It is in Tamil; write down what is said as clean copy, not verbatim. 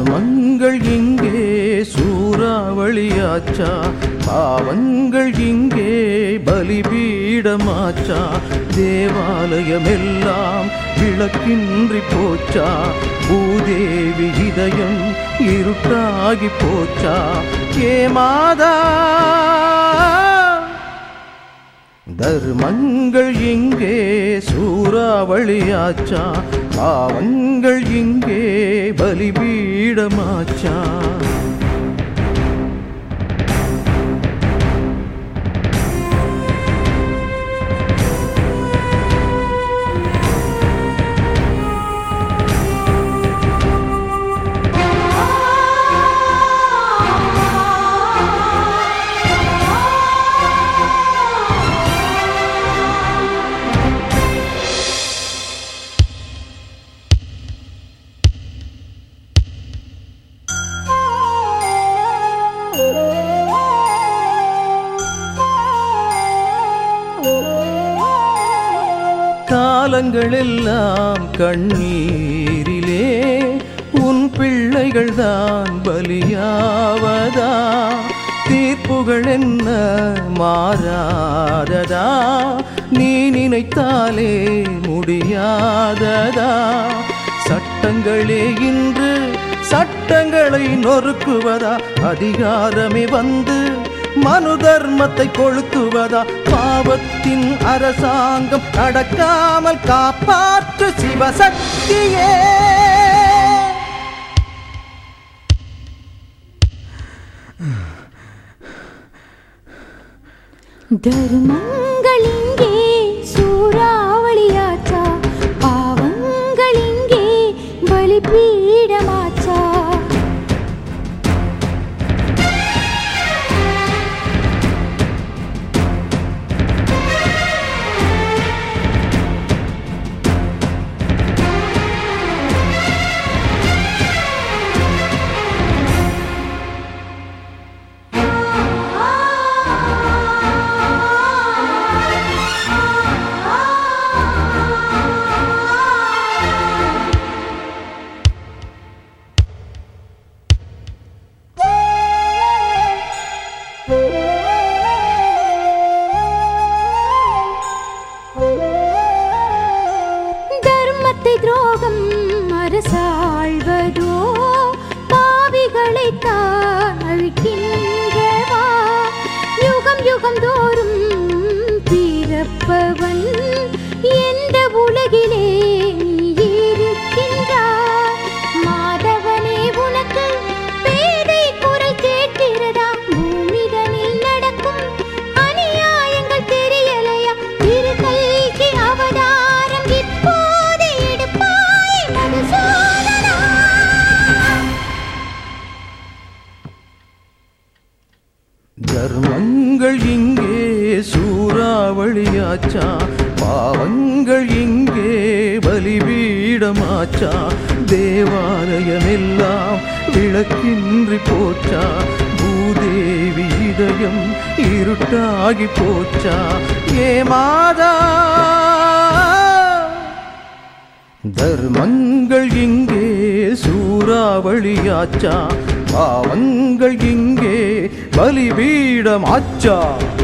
தர்மங்கள் இங்கே சூறாவளியாச்சா, பாவங்கள் இங்கே பலிபீடமாச்சா, தேவாலயமெல்லாம் விளக்கின்றி போச்சா, பூதேவி இதயம் இருட்டாகி போச்சா, ஏமாதா தர்மங்கள் இங்கே சூறாவளியாச்சா, பாவங்கள் இங்கே பலிபீடமாச்சா. காலங்களெல்லாம் கண்ணீரிலே உன் பிள்ளைகள் தான் பலியாவதா, தீர்ப்புகள் என்ன மாறாததா, நீ நினைத்தாலே முடியாததா, சட்டங்களே இன்று சட்டங்களை நொறுக்குவதா, அதிகாரமே வந்து மனு தர்மத்தை கொளுத்துவதா, பாவத்தின் அரசாங்கம் நடக்காமல் காப்பாற்று சிவசக்தியே. தர்மங்கள் இங்கே சூறாவளியாச்சா, பாவங்கள் இங்கே பலிபீடமாச்சா. தர்மத்தை துரோகம் அரசாழ்வதோ, பாவிகளைத்தான் அழிக்கின்றவா, யுகம் யுகம் தோறும் பிறப்பவன் எந்த உலகிலே இருக்கின்றார், மாதவனே உனக்கு பேதை குரல் கேட்கிறதா, பூமிதனில் நடக்கும் அநியாயங்கள் தெரியலையா, திருக்கல்கி அவதாரம் இப்போது எடுப்பாய் மதுசூதனா. தர்மங்கள் இங்கே சூறாவளியாச்சா, பாவங்கள் இங்கே பலிபீடமாச்சா, தேவாலயமெல்லாம் விளக்கின்றி போச்சா, பூதேவி இதயம் இருட்டாகி போச்சா, ஏமாதா தர்மங்கள் இங்கே சூறாவளியாச்சா, பாவங்கள் இங்கே பலிபீடமாச்சா.